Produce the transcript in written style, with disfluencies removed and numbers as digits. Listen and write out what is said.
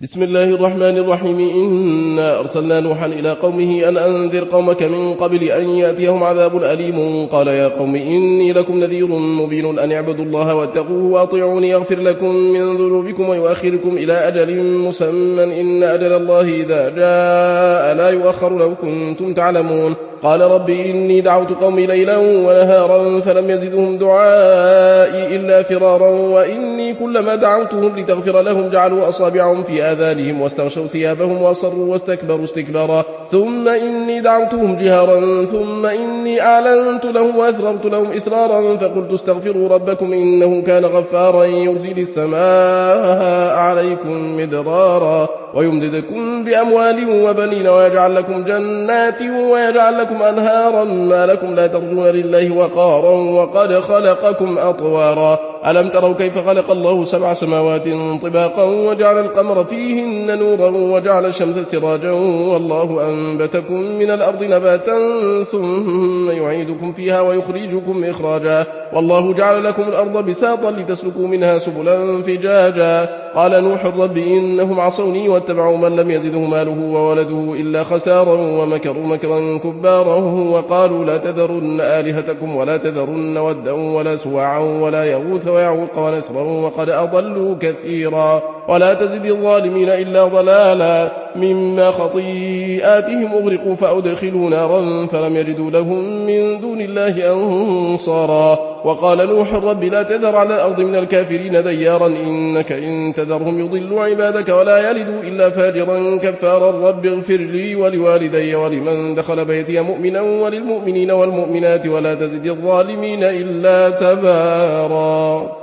بسم الله الرحمن الرحيم. إنا أرسلنا نوحا إلى قومه أن أنذر قومك من قبل أن يأتيهم عذاب أليم. قال يا قوم إني لكم نذير مبين أن اعبدوا الله واتقوه وأطيعوني يغفر لكم من ذنوبكم ويؤخركم إلى أجل مسمى إن أجل الله إذا جاء لا يؤخر لو كنتم تعلمون. قال رب إني دعوت قومي ليلا ونهارا فلم يزدهم دعائي إلا فرارا وإني كلما دعوتهم لتغفر لهم جعلوا أصابعهم في آذانهم واستغشوا ثيابهم وأصروا واستكبروا استكبارا ثم إني دعوتهم جهارا ثم إني أعلنت لهم وأسررت لهم إسرارا فقلت استغفروا ربكم إنه كان غفارا يرسل السماء عليكم مدرارا ويمددكم بأموال وبنين ويجعل لكم جنات ويجعل لكم أنهارا ما لكم لا ترجون لله وقارا وقد خلقكم أطوارا. ألم تروا كيف خلق الله 7 سماوات طباقا وجعل القمر فيهن نورا وجعل الشمس سراجا والله أنبتكم من الأرض نباتا ثم يعيدكم فيها ويخرجكم إخراجا والله جعل لكم الأرض بساطا لتسلكوا منها سبلا فجاجا. قال نوح رب إنهم عصوني واتبعوا من لم يزده ماله وولده إلا خسارا ومكروا مكرا كبارا وقالوا لا تذرن آلهتكم ولا تذرن ودا ولا سواعا ولا يغوث ويعوق ونسرا وقد أضلوا كثيرا ولا تزد الظالمين إلا ضلالا مما خطيئاتهم أغرقوا فأدخلوا نارا فلم يجدوا لهم من دون الله أنصارا. وقال نوح رب لا تذر على الأرض من الكافرين ديارا إنك إن تذرهم يضلوا عبادك ولا يلدوا إلا فاجرا كفارا رب اغفر لي ولوالدي ولمن دخل بيتي مؤمنا وللمؤمنين والمؤمنات ولا تزد الظالمين إلا تبارا.